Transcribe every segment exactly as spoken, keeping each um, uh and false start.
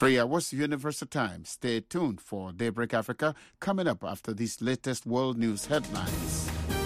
Three hours Universal Time. Stay tuned for Daybreak Africa coming up after these latest world news headlines.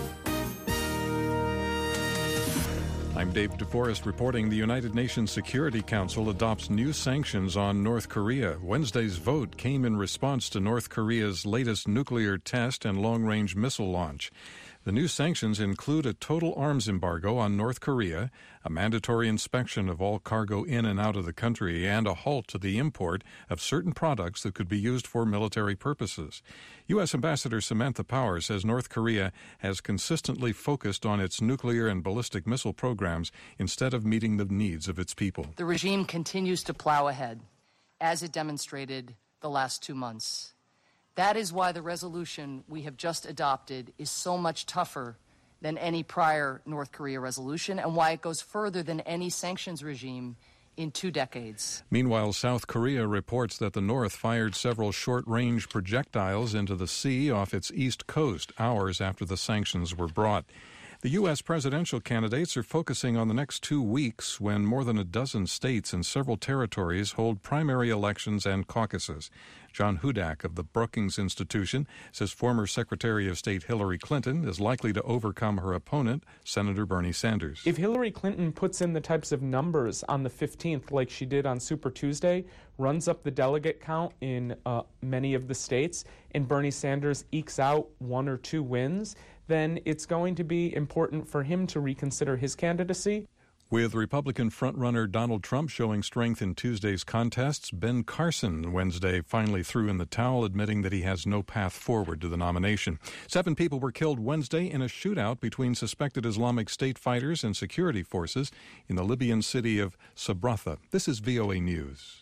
I'm Dave DeForest reporting the United Nations Security Council adopts new sanctions on North Korea. Wednesday's vote came in response to North Korea's latest nuclear test and long-range missile launch. The new sanctions include a total arms embargo on North Korea, a mandatory inspection of all cargo in and out of the country, and a halt to the import of certain products that could be used for military purposes. U S. Ambassador Samantha Power says North Korea has consistently focused on its nuclear and ballistic missile programs instead of meeting the needs of its people. The regime continues to plow ahead, as it demonstrated the last two months. That is why the resolution we have just adopted is so much tougher than any prior North Korea resolution, and why it goes further than any sanctions regime in two decades. Meanwhile, South Korea reports that the North fired several short-range projectiles into the sea off its east coast hours after the sanctions were brought. The U S presidential candidates are focusing on the next two weeks when more than a dozen states and several territories hold primary elections and caucuses. John Hudak of the Brookings Institution says former Secretary of State Hillary Clinton is likely to overcome her opponent, Senator Bernie Sanders. If Hillary Clinton puts in the types of numbers on the fifteenth like she did on Super Tuesday, runs up the delegate count in uh, many of the states, and Bernie Sanders ekes out one or two wins, then it's going to be important for him to reconsider his candidacy. With Republican frontrunner Donald Trump showing strength in Tuesday's contests, Ben Carson Wednesday finally threw in the towel, admitting that he has no path forward to the nomination. Seven people were killed Wednesday in a shootout between suspected Islamic State fighters and security forces in the Libyan city of Sabratha. This is V O A News.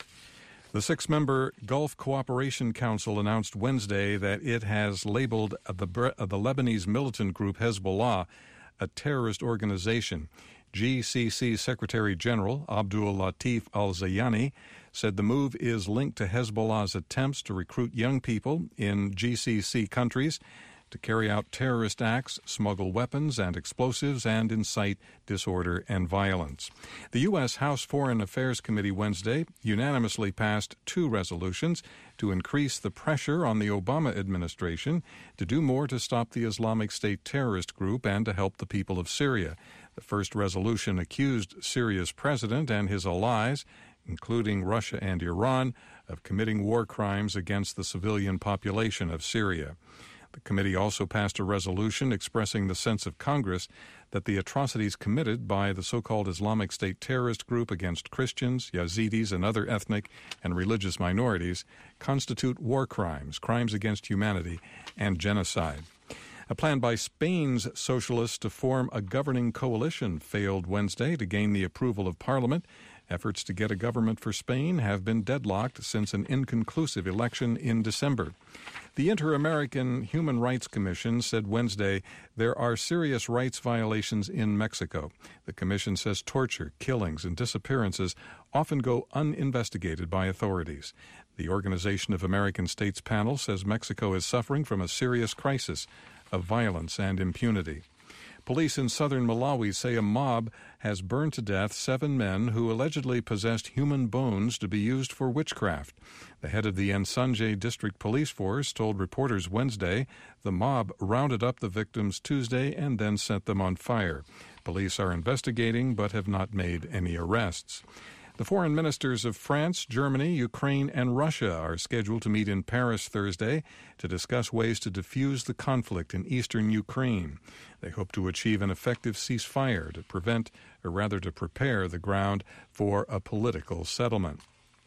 The six-member Gulf Cooperation Council announced Wednesday that it has labeled the, the Lebanese militant group Hezbollah a terrorist organization. G C C Secretary General Abdul Latif al-Zayani said the move is linked to Hezbollah's attempts to recruit young people in G C C countries to carry out terrorist acts, smuggle weapons and explosives, and incite disorder and violence. The U S. House Foreign Affairs Committee Wednesday unanimously passed two resolutions to increase the pressure on the Obama administration to do more to stop the Islamic State terrorist group and to help the people of Syria. The first resolution accused Syria's president and his allies, including Russia and Iran, of committing war crimes against the civilian population of Syria. The committee also passed a resolution expressing the sense of Congress that the atrocities committed by the so-called Islamic State terrorist group against Christians, Yazidis, and other ethnic and religious minorities constitute war crimes, crimes against humanity, and genocide. A plan by Spain's socialists to form a governing coalition failed Wednesday to gain the approval of Parliament. Efforts to get a government for Spain have been deadlocked since an inconclusive election in December. The Inter-American Human Rights Commission said Wednesday there are serious rights violations in Mexico. The commission says torture, killings, and disappearances often go uninvestigated by authorities. The Organization of American States panel says Mexico is suffering from a serious crisis of violence and impunity. Police in southern Malawi say a mob has burned to death seven men who allegedly possessed human bones to be used for witchcraft. The head of the Nsanje District Police Force told reporters Wednesday the mob rounded up the victims Tuesday and then set them on fire. Police are investigating but have not made any arrests. The foreign ministers of France, Germany, Ukraine, and Russia are scheduled to meet in Paris Thursday to discuss ways to defuse the conflict in eastern Ukraine. They hope to achieve an effective ceasefire to prevent, or rather to prepare the ground for a political settlement.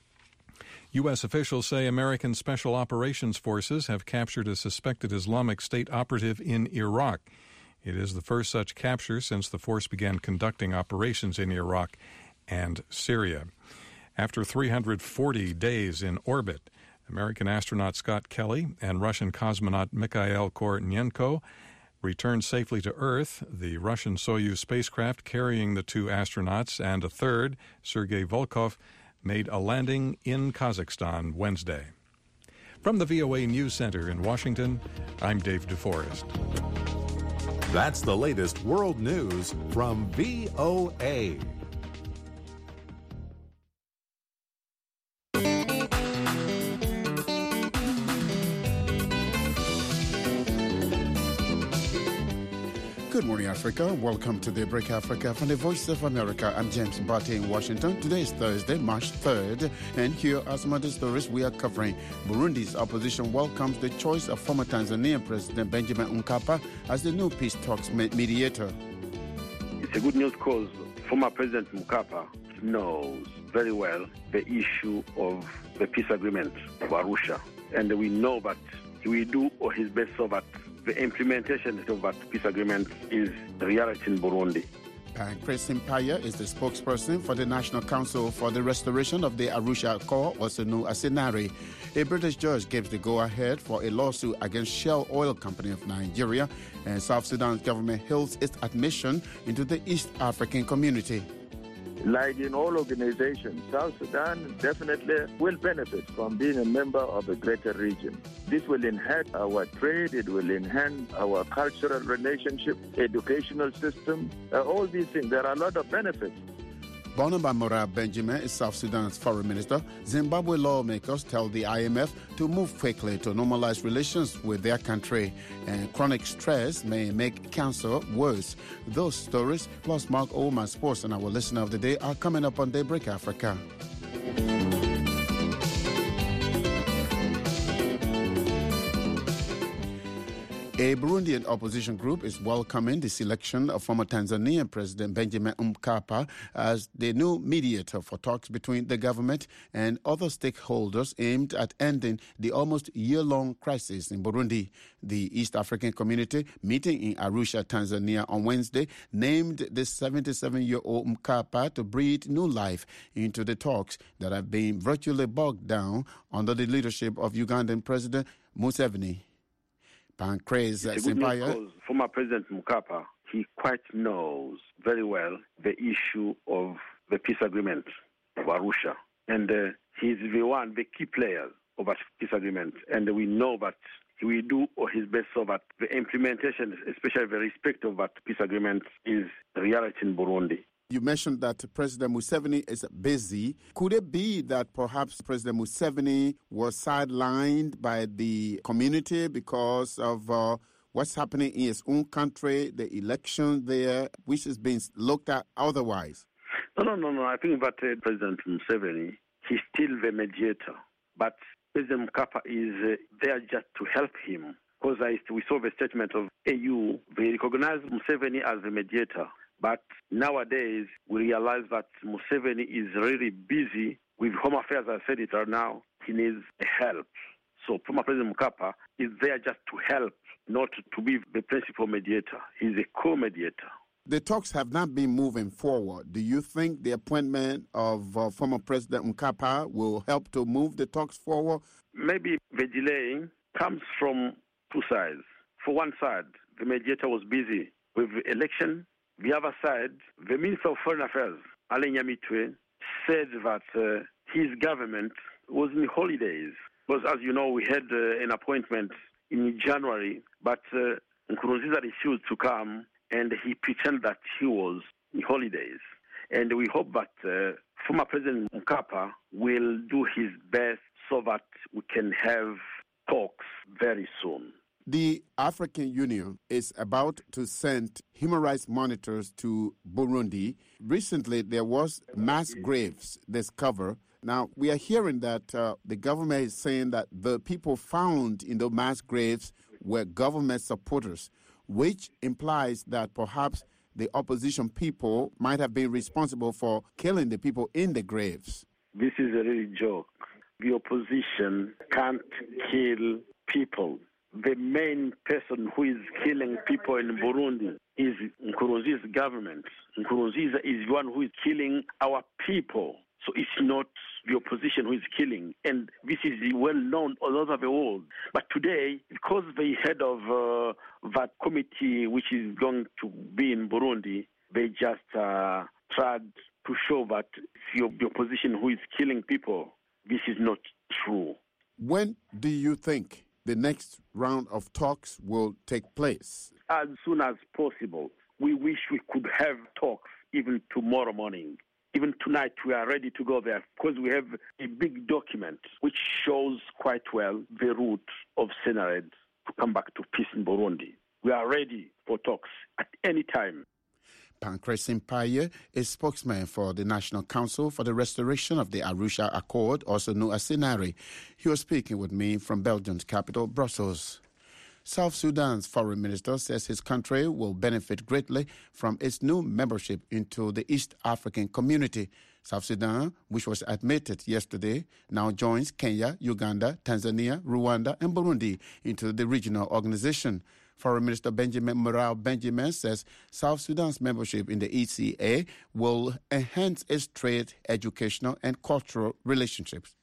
U S officials say American Special Operations Forces have captured a suspected Islamic State operative in Iraq. It is the first such capture since the force began conducting operations in Iraq and Syria. After three hundred forty days in orbit, American astronaut Scott Kelly and Russian cosmonaut Mikhail Kornienko returned safely to Earth. The Russian Soyuz spacecraft carrying the two astronauts and a third, Sergei Volkov, made a landing in Kazakhstan Wednesday. From the V O A News Center in Washington, I'm Dave DeForest. That's the latest world news from V O A. Good morning, Africa. Welcome to Daybreak Africa from the Voice of America. I'm James Mbate in Washington. Today is Thursday, March third, and here are some of the stories we are covering. Burundi's opposition welcomes the choice of former Tanzanian President Benjamin Mkapa as the new peace talks mediator. It's a good news because former President Mkapa knows very well the issue of the peace agreement of Arusha, and we know that he will do his best so that the implementation of that peace agreement is reality in Burundi. Pancras Simpaya is the spokesperson for the National Council for the Restoration of the Arusha Accord, also known as SENARE. A British judge gives the go-ahead for a lawsuit against Shell Oil Company of Nigeria, and South Sudan's government hails its admission into the East African community. Like in all organizations, South Sudan definitely will benefit from being a member of a greater region. This will enhance our trade, it will enhance our cultural relationship, educational system, uh, all these things. There are a lot of benefits. Barnaba Mora Benjamin is South Sudan's foreign minister. Zimbabwe lawmakers tell the I M F to move quickly to normalize relations with their country, and chronic stress may make cancer worse. Those stories, plus Mark Oman Sports and our listener of the day, are coming up on Daybreak Africa. A Burundian opposition group is welcoming the selection of former Tanzanian President Benjamin Mkapa as the new mediator for talks between the government and other stakeholders aimed at ending the almost year-long crisis in Burundi. The East African community, meeting in Arusha, Tanzania on Wednesday, named the seventy-seven-year-old Mkapa to breathe new life into the talks that have been virtually bogged down under the leadership of Ugandan President Museveni. Pancras Simpaya. Former President Mkapa, he quite knows very well the issue of the peace agreement of Arusha. And uh, he's the one, the key player of that peace agreement. And we know that he will do his best so that the implementation, especially the respect of that peace agreement, is reality in Burundi. You mentioned that President Museveni is busy. Could it be that perhaps President Museveni was sidelined by the community because of uh, what's happening in his own country, the election there, which is being looked at otherwise? No, no, no, no. I think that uh, President Museveni, he's still the mediator. But President Mkapa is uh, there just to help him. Because I, we saw the statement of A U, they recognize Museveni as the mediator. But nowadays, we realize that Museveni is really busy with home affairs. I said it right now. He needs help. So former President Mkapa is there just to help, not to be the principal mediator. He's a co-mediator. The talks have not been moving forward. Do you think the appointment of uh, former President Mkapa will help to move the talks forward? Maybe the delay comes from two sides. For one side, the mediator was busy with the election. The other side, the Minister of Foreign Affairs, Alain Nyamitwe, said that uh, his government was in holidays. Because, as you know, we had uh, an appointment in January, but uh, Nkurunziza refused to come, and he pretended that he was in holidays. And we hope that uh, former President Mkapa will do his best so that we can have talks very soon. The African Union is about to send human rights monitors to Burundi. Recently, there was mass graves discovered. Now, we are hearing that uh, the government is saying that the people found in the mass graves were government supporters, which implies that perhaps the opposition people might have been responsible for killing the people in the graves. This is a real joke. The opposition can't kill people. The main person who is killing people in Burundi is Nkurunziza's government. Nkurunziza is the one who is killing our people. So it's not the opposition who is killing. And this is well known all over the world. But today, because the head of uh, that committee, which is going to be in Burundi, they just uh, tried to show that it's the opposition who is killing people. This is not true. When do you think the next round of talks will take place? As soon as possible. We wish we could have talks even tomorrow morning. Even tonight, we are ready to go there because we have a big document which shows quite well the route of SENARED to come back to peace in Burundi. We are ready for talks at any time. Pancras Mpaye is spokesman for the National Council for the Restoration of the Arusha Accord, also known as SENARE. He was speaking with me from Belgium's capital, Brussels. South Sudan's foreign minister says his country will benefit greatly from its new membership into the East African Community. South Sudan, which was admitted yesterday, now joins Kenya, Uganda, Tanzania, Rwanda, and Burundi into the regional organization. Foreign Minister Benjamin Moral Benjamin says South Sudan's membership in the E C A will enhance its trade, educational, and cultural relationships.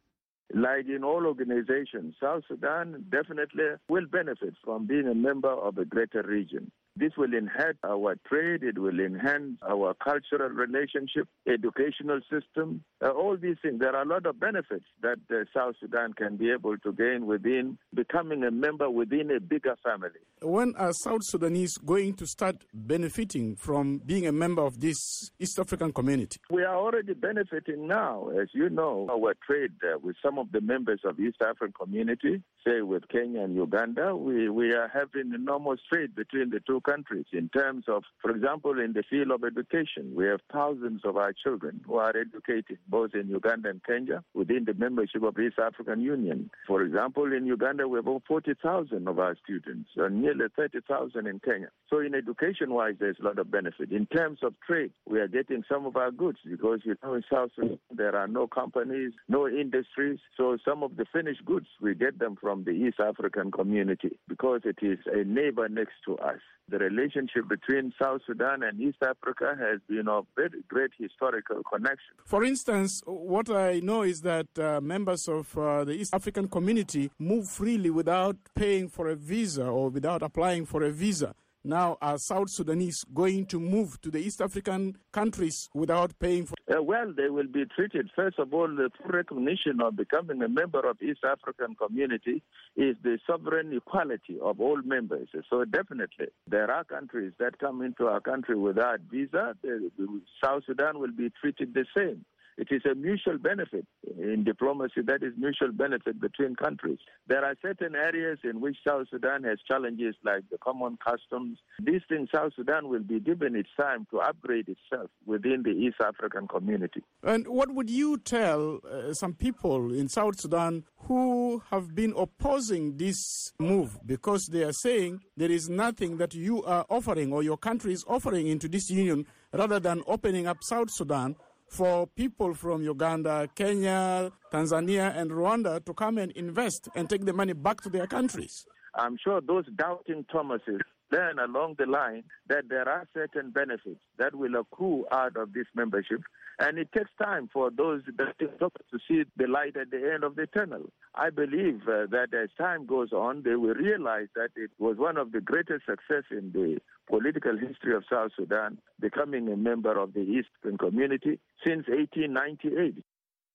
Like in all organizations, South Sudan definitely will benefit from being a member of a greater region. This will enhance our trade, it will enhance our cultural relationship, educational system, uh, all these things. There are a lot of benefits that uh, South Sudan can be able to gain within becoming a member within a bigger family. When are South Sudanese going to start benefiting from being a member of this East African community? We are already benefiting now. As you know, our trade uh, with some of the members of the East African community, say with Kenya and Uganda, we, we are having enormous trade between the two countries in terms of, for example, in the field of education. We have thousands of our children who are educated both in Uganda and Kenya within the membership of the East African Union. For example, in Uganda, we have over forty thousand of our students, and nearly thirty thousand in Kenya. So in education-wise, there's a lot of benefit. In terms of trade, we are getting some of our goods because, you know, in South Sudan, there are no companies, no industries. So some of the finished goods, we get them from the East African community because it is a neighbor next to us. The relationship between South Sudan and East Africa has been of very great historical connection. For instance, what I know is that uh, members of uh, the East African community move freely without paying for a visa or without applying for a visa. Now, are South Sudanese going to move to the East African countries without paying for? Uh, well, they will be treated. First of all, the full recognition of becoming a member of East African community is the sovereign equality of all members. So definitely, there are countries that come into our country without visa. The, the South Sudan will be treated the same. It is a mutual benefit. In diplomacy, that is mutual benefit between countries. There are certain areas in which South Sudan has challenges like the common customs. These things, South Sudan will be given its time to upgrade itself within the East African community. And what would you tell uh, some people in South Sudan who have been opposing this move because they are saying there is nothing that you are offering or your country is offering into this union rather than opening up South Sudan for people from Uganda, Kenya, Tanzania, and Rwanda to come and invest and take the money back to their countries? I'm sure those doubting Thomases learn along the line that there are certain benefits that will accrue out of this membership. And it takes time for those that to see the light at the end of the tunnel. I believe uh, that as time goes on, they will realize that it was one of the greatest success in the political history of South Sudan, becoming a member of the Eastern Community since eighteen ninety-eight.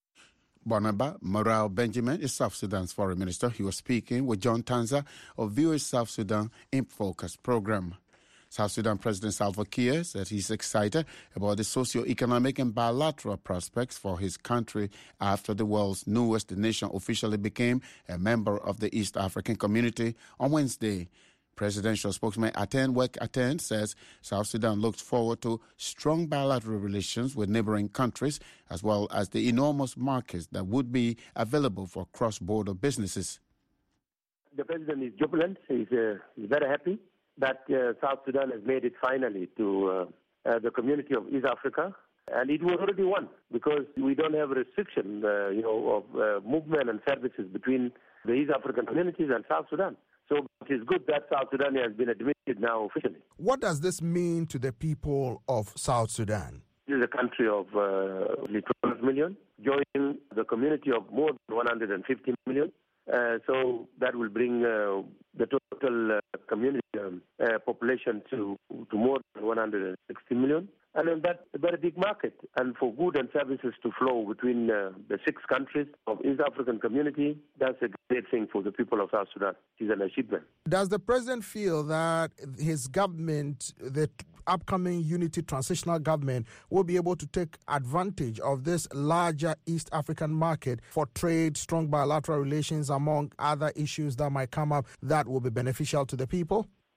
Barnaba Moral Benjamin is South Sudan's foreign minister. He was speaking with John Tanza of V O A South Sudan in Focus program. South Sudan President Salva Kiir said he's excited about the socio-economic and bilateral prospects for his country after the world's newest nation officially became a member of the East African Community on Wednesday. Presidential spokesman Aten Wek Aten says South Sudan looks forward to strong bilateral relations with neighboring countries as well as the enormous markets that would be available for cross-border businesses. The president is jubilant. He's, uh, he's very happy that uh, South Sudan has made it finally to uh, uh, the community of East Africa. And it was already won because we don't have a restriction uh, you know, of uh, movement and services between the East African communities and South Sudan. So it is good that South Sudan has been admitted now officially. What does this mean to the people of South Sudan? This is a country of uh, twelve million, joining the community of more than one hundred fifty million. Uh, so that will bring uh, the total uh, community um, uh, population to, to more than one hundred sixty million. And then that's a very big market. And for goods and services to flow between uh, the six countries of East African community, that's a great thing for the people of South Sudan. It's an achievement. Does the president feel that his government, the upcoming unity transitional government, will be able to take advantage of this larger East African market for trade, strong bilateral relations, among other issues that might come up that will be beneficial to the people?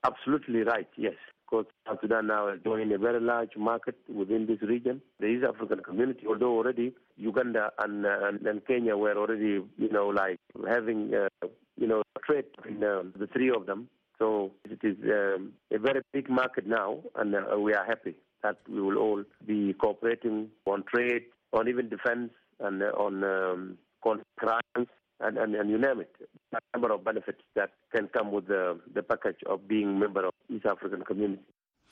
Absolutely right, yes. Because South Sudan now is joining a very large market within this region. The East African community, although already Uganda and, uh, and, and Kenya were already, you know, like having, uh, you know, trade between um, the three of them. So it is um, a very big market now, and uh, we are happy that we will all be cooperating on trade, on even defense, and uh, on um, crimes, and, and, and you name it. A number of benefits that can come with the, the package of being member of East African community.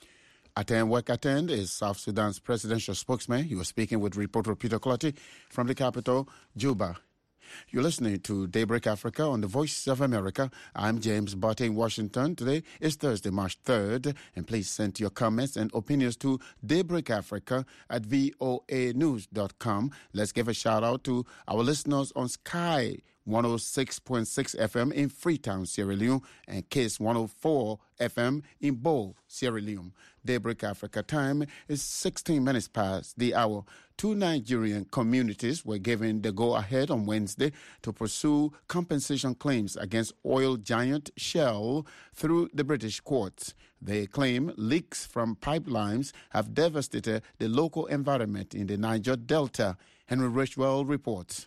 Aten Wek Aten is South Sudan's presidential spokesman. He was speaking with reporter Peter Clotty from the capital, Juba. You're listening to Daybreak Africa on the Voice of America. I'm James Barty in Washington. Today is Thursday, March third, and please send your comments and opinions to daybreakafrica at voa news dot com. Let's give a shout out to our listeners on Sky one oh six point six F M in Freetown, Sierra Leone, and Kiss one oh four F M in Bo, Sierra Leone. Daybreak Africa time is sixteen minutes past the hour. Two Nigerian communities were given the go-ahead on Wednesday to pursue compensation claims against oil giant Shell through the British courts. They claim leaks from pipelines have devastated the local environment in the Niger Delta. Henry Richwell reports.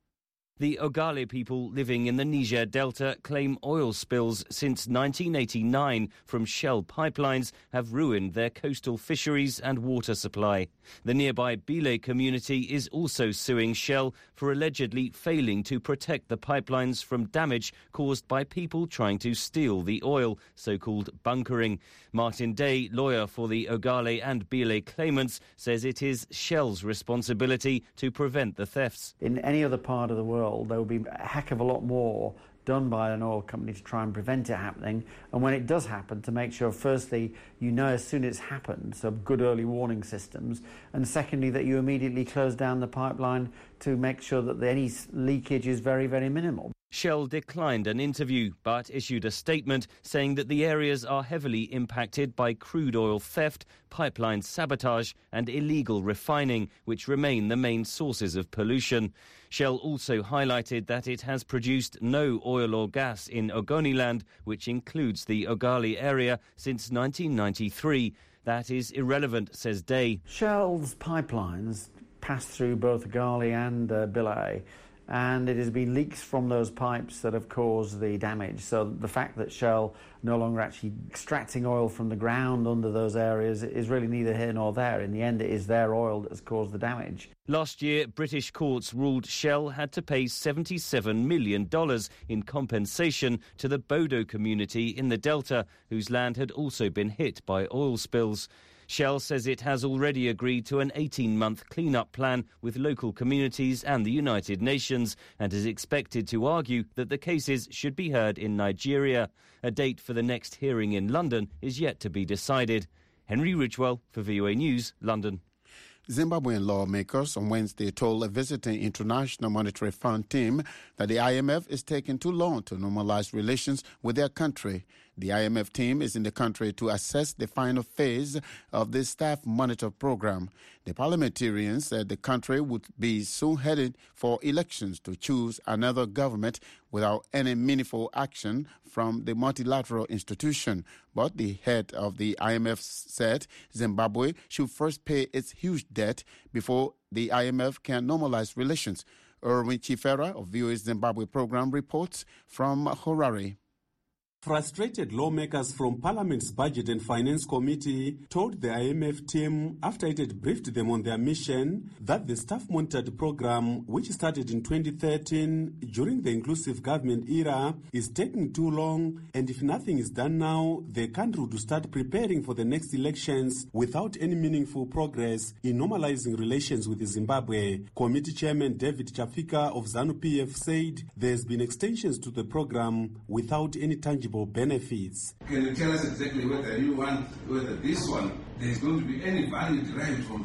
The Ogale people living in the Niger Delta claim oil spills since nineteen eighty-nine from Shell pipelines have ruined their coastal fisheries and water supply. The nearby Bile community is also suing Shell for allegedly failing to protect the pipelines from damage caused by people trying to steal the oil, so-called bunkering. Martin Day, lawyer for the Ogale and Bile claimants, says it is Shell's responsibility to prevent the thefts. In any other part of the world, there will be a heck of a lot more done by an oil company to try and prevent it happening, and when it does happen, to make sure, firstly, you know as soon as it's happened, so good early warning systems, and secondly, that you immediately close down the pipeline to make sure that any leakage is very, very minimal. Shell declined an interview, but issued a statement saying that the areas are heavily impacted by crude oil theft, pipeline sabotage and illegal refining, which remain the main sources of pollution. Shell also highlighted that it has produced no oil or gas in Ogoniland, which includes the Ogale area, since nineteen ninety-three. That is irrelevant, says Day. Shell's pipelines pass through both Ogale and uh, Bile, and it has been leaks from those pipes that have caused the damage. So the fact that Shell no longer actually extracting oil from the ground under those areas is really neither here nor there. In the end, it is their oil that has caused the damage. Last year, British courts ruled Shell had to pay seventy-seven million dollars in compensation to the Bodo community in the Delta, whose land had also been hit by oil spills. Shell says it has already agreed to an eighteen-month clean-up plan with local communities and the United Nations, and is expected to argue that the cases should be heard in Nigeria. A date for the next hearing in London is yet to be decided. Henry Ridgewell for V O A News, London. Zimbabwean lawmakers on Wednesday told a visiting International Monetary Fund team that the I M F is taking too long to normalize relations with their country. The I M F team is in the country to assess the final phase of the staff monitor program. The parliamentarians said the country would be soon headed for elections to choose another government without any meaningful action from the multilateral institution. But the head of the I M F said Zimbabwe should first pay its huge debt before the I M F can normalize relations. Erwin Chifera of V O A's Zimbabwe program reports from Harare. Frustrated lawmakers from Parliament's Budget and Finance Committee told the I M F team, after it had briefed them on their mission, that the staff-monitored program, which started in twenty thirteen during the inclusive government era, is taking too long, and if nothing is done now, the country would start preparing for the next elections without any meaningful progress in normalizing relations with Zimbabwe. Committee Chairman David Chafika of ZANU-P F said there's been extensions to the program without any tangible benefits. Can you tell us exactly whether you want, whether this one, there's going to be any value derived from this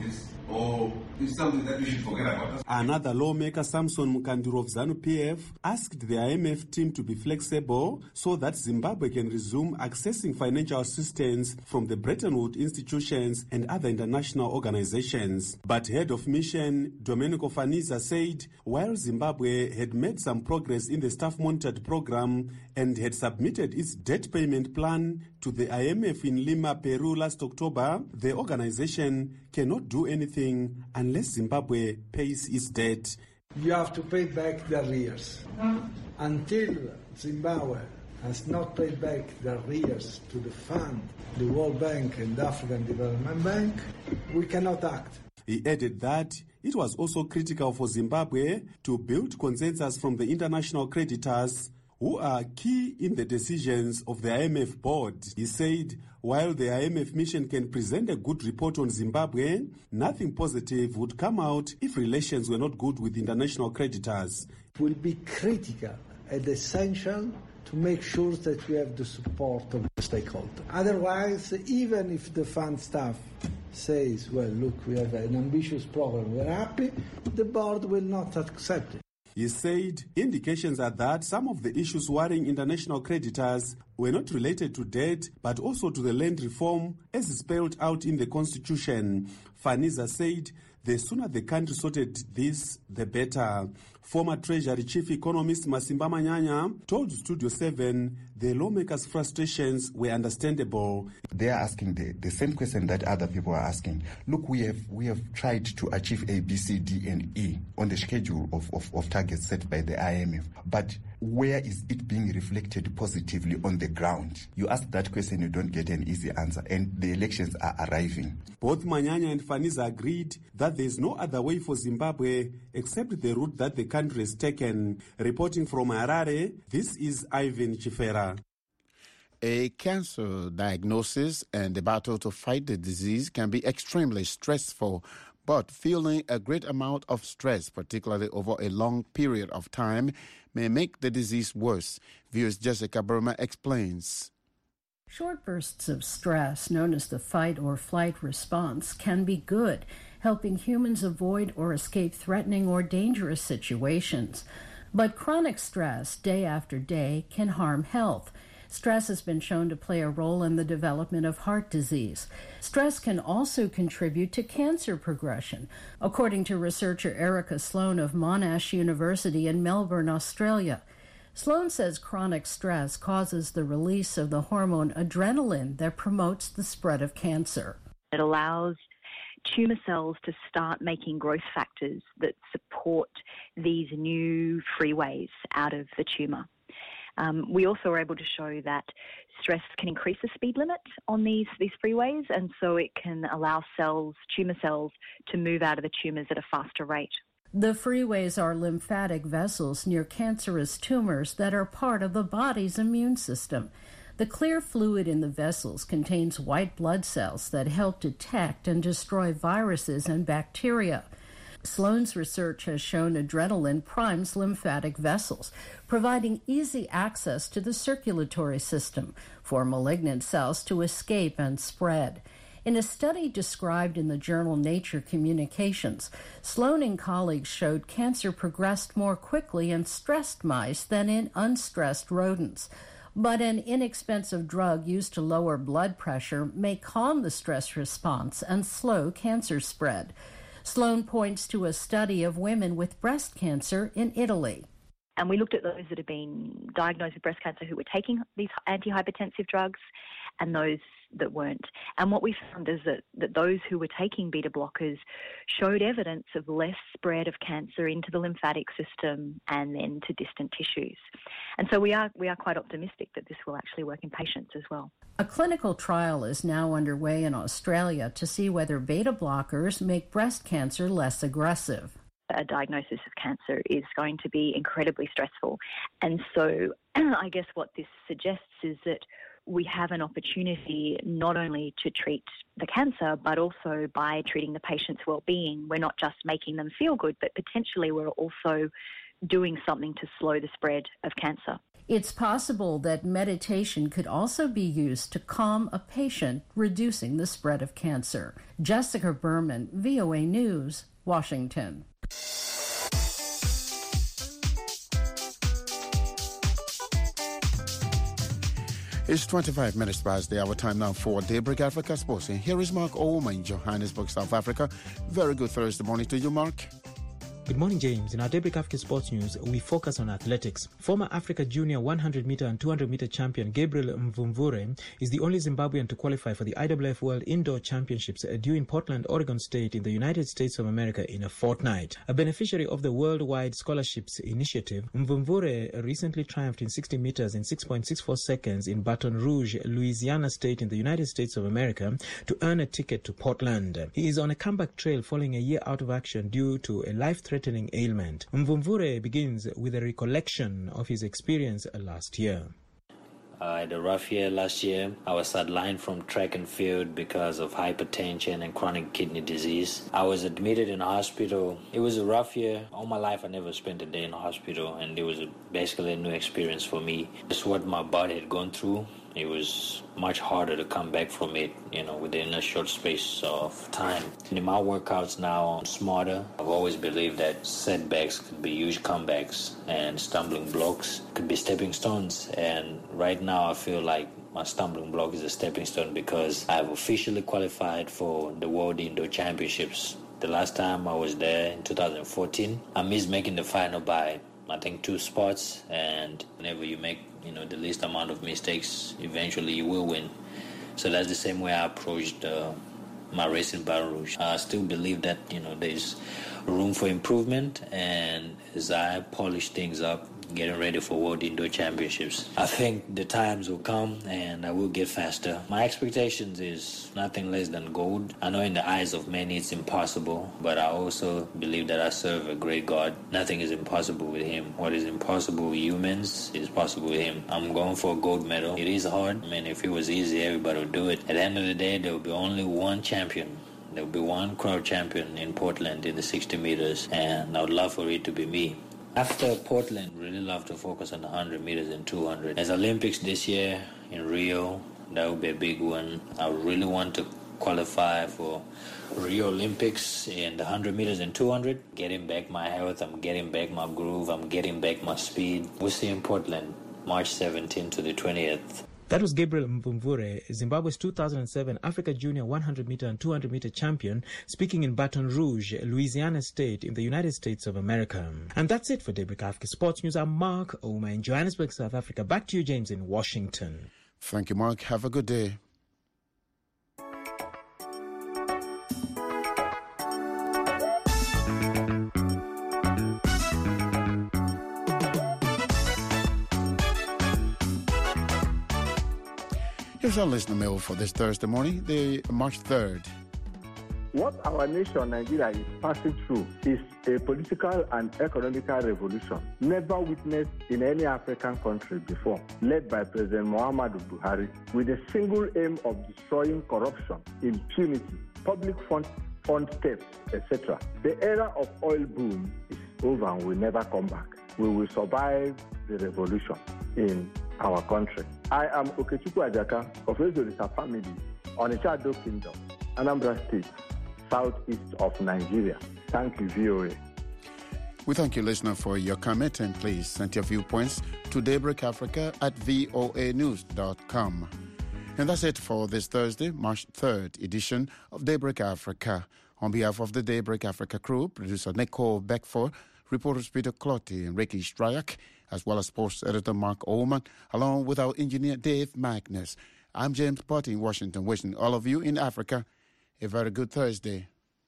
or is something that we should forget about? Another lawmaker, Samson Mukandiro of ZANU P F, asked the I M F team to be flexible so that Zimbabwe can resume accessing financial assistance from the Bretton Woods institutions and other international organizations. But head of mission Domenico Faniza said while Zimbabwe had made some progress in the staff-monitored program and had submitted its debt payment plan to the I M F in Lima, Peru last October, the organization cannot do anything unless Zimbabwe pays its debt. You have to pay back the arrears. Until Zimbabwe has not paid back the arrears to the fund, the World Bank and the African Development Bank, we cannot act. He added that it was also critical for Zimbabwe to build consensus from the international creditors who are key in the decisions of the I M F board. He said while the I M F mission can present a good report on Zimbabwe, nothing positive would come out if relations were not good with international creditors. It will be critical and essential to make sure that we have the support of the stakeholders. Otherwise, even if the fund staff says, well, look, we have an ambitious program, we're happy, the board will not accept it. He said indications are that some of the issues worrying international creditors were not related to debt, but also to the land reform as spelled out in the constitution. Faniza said the sooner the country sorted this, the better. Former Treasury Chief Economist Masimba Manyanya told Studio seven the lawmakers' frustrations were understandable. They are asking the, the same question that other people are asking. Look, we have we have tried to achieve A, B, C, D, and E on the schedule of, of, of targets set by the I M F. But where is it being reflected positively on the ground? You ask that question, you don't get an easy answer, and the elections are arriving. Both Manyanya and Faniza agreed that there is no other way for Zimbabwe except the route that the country has taken. Reporting from Harare, this is Ivan Chifera. A cancer diagnosis and the battle to fight the disease can be extremely stressful, but feeling a great amount of stress, particularly over a long period of time, may make the disease worse. Viewers Jessica Burma explains. Short bursts of stress, known as the fight or flight response, can be good, helping humans avoid or escape threatening or dangerous situations. But chronic stress, day after day, can harm health. Stress has been shown to play a role in the development of heart disease. Stress can also contribute to cancer progression, according to researcher Erica Sloan of Monash University in Melbourne, Australia. Sloan says chronic stress causes the release of the hormone adrenaline that promotes the spread of cancer. It allows tumour cells to start making growth factors that support these new freeways out of the tumour. Um, we also are able to show that stress can increase the speed limit on these, these freeways, and so it can allow cells, tumour cells, to move out of the tumours at a faster rate. The freeways are lymphatic vessels near cancerous tumors that are part of the body's immune system. The clear fluid in the vessels contains white blood cells that help detect and destroy viruses and bacteria. Sloan's research has shown adrenaline primes lymphatic vessels, providing easy access to the circulatory system for malignant cells to escape and spread. In a study described in the journal Nature Communications, Sloan and colleagues showed cancer progressed more quickly in stressed mice than in unstressed rodents. But an inexpensive drug used to lower blood pressure may calm the stress response and slow cancer spread. Sloan points to a study of women with breast cancer in Italy. And we looked at those that had been diagnosed with breast cancer who were taking these antihypertensive drugs and those that weren't. And what we found is that, that those who were taking beta blockers showed evidence of less spread of cancer into the lymphatic system and then to distant tissues. And so we are we are quite optimistic that this will actually work in patients as well. A clinical trial is now underway in Australia to see whether beta blockers make breast cancer less aggressive. A diagnosis of cancer is going to be incredibly stressful. And so I guess what this suggests is that we have an opportunity not only to treat the cancer, but also by treating the patient's well-being. We're not just making them feel good, but potentially we're also doing something to slow the spread of cancer. It's possible that meditation could also be used to calm a patient, reducing the spread of cancer. Jessica Berman, V O A News, Washington. It's twenty-five minutes past the hour time now for Daybreak Africa Sports. And here is Mark Ouma in Johannesburg, South Africa. Very good Thursday morning to you, Mark. Good morning, James. In our Daybreak Africa Sports News, we focus on athletics. Former Africa Junior one hundred meter and two hundred meter champion Gabriel Mvumvure is the only Zimbabwean to qualify for the I W F World Indoor Championships due in Portland, Oregon State in the United States of America in a fortnight. A beneficiary of the Worldwide Scholarships Initiative, Mvumvure recently triumphed in sixty meters in six point six four seconds in Baton Rouge, Louisiana State in the United States of America to earn a ticket to Portland. He is on a comeback trail following a year out of action due to a life-threatening ailment. Mvumvure begins with a recollection of his experience last year. I had a rough year last year. I was sidelined from track and field because of hypertension and chronic kidney disease. I was admitted in a hospital. It was a rough year. All my life I never spent a day in a hospital, and it was a, basically a new experience for me. It's what my body had gone through. It was much harder to come back from it, you know, within a short space of time. In my workouts now, I'm smarter. I've always believed that setbacks could be huge comebacks and stumbling blocks could be stepping stones. And right now I feel like my stumbling block is a stepping stone because I've officially qualified for the World Indoor Championships. The last time I was there in two thousand fourteen, I missed making the final by I think two spots, and whenever you make, you know, the least amount of mistakes, eventually you will win. So that's the same way I approached uh, my race in Baton Rouge. I still believe that, you know, there's room for improvement, and as I polish things up, getting ready for World Indoor Championships, I think the times will come and I will get faster. My expectations is nothing less than gold. I know in the eyes of many it's impossible, but I also believe that I serve a great God. Nothing is impossible with him. What is impossible with humans is possible with him. I'm going for a gold medal. It is hard. I mean, if it was easy, everybody would do it. At the end of the day, there will be only one champion. There will be one crowd champion in Portland in the sixty meters, and I would love for it to be me. After Portland, really love to focus on the one hundred meters and two hundred. There's Olympics this year in Rio. That will be a big one. I really want to qualify for Rio Olympics in the one hundred meters and two hundred. Getting back my health, I'm getting back my groove, I'm getting back my speed. We'll see in Portland, March seventeenth to the twentieth. That was Gabriel Mvumvure, Zimbabwe's two thousand seven Africa Junior one hundred meter and two hundred meter champion, speaking in Baton Rouge, Louisiana State in the United States of America. And that's it for Daybreak Africa Sports News. I'm Mark Ouma in Johannesburg, South Africa. Back to you, James, in Washington. Thank you, Mark. Have a good day. Here's our listener mail for this Thursday morning, the March third. What our nation, Nigeria, is passing through is a political and economical revolution never witnessed in any African country before, led by President Muhammadu Buhari, with a single aim of destroying corruption, impunity, public fund, fund theft, et cetera. The era of oil boom is over and will never come back. We will survive the revolution in our country. I am Okechukwu Ajaka of Ezorisa family, Onitsha Ado Kingdom, Anambra State, southeast of Nigeria. Thank you, V O A. We thank you, listener, for your comment, and please send your viewpoints to Daybreak Africa at voa news dot com. And that's it for this Thursday, March third edition of Daybreak Africa. On behalf of the Daybreak Africa crew, producer Nicole Beckford, reporters Peter Clotti and Ricky Stryak, as well as sports editor Mark Oman, along with our engineer Dave Magnus. I'm James Potty in Washington, wishing all of you in Africa a very good Thursday.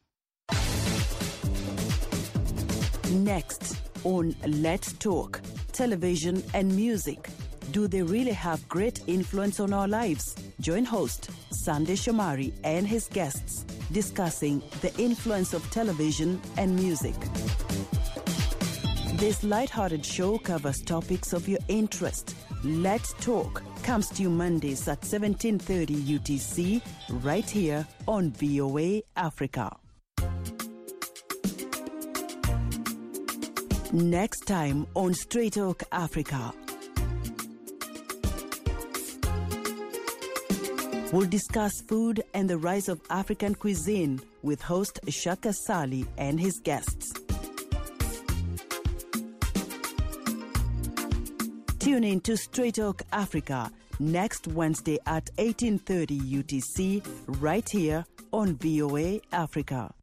Next on Let's Talk, television and music. Do they really have great influence on our lives? Join host Sandy Shomari and his guests discussing the influence of television and music. This light-hearted show covers topics of your interest. Let's Talk comes to you Mondays at seventeen thirty U T C, right here on V O A Africa. Next time on Straight Talk Africa. We'll discuss food and the rise of African cuisine with host Shaka Sali and his guests. Tune in to Straight Talk Africa next Wednesday at eighteen thirty U T C right here on V O A Africa.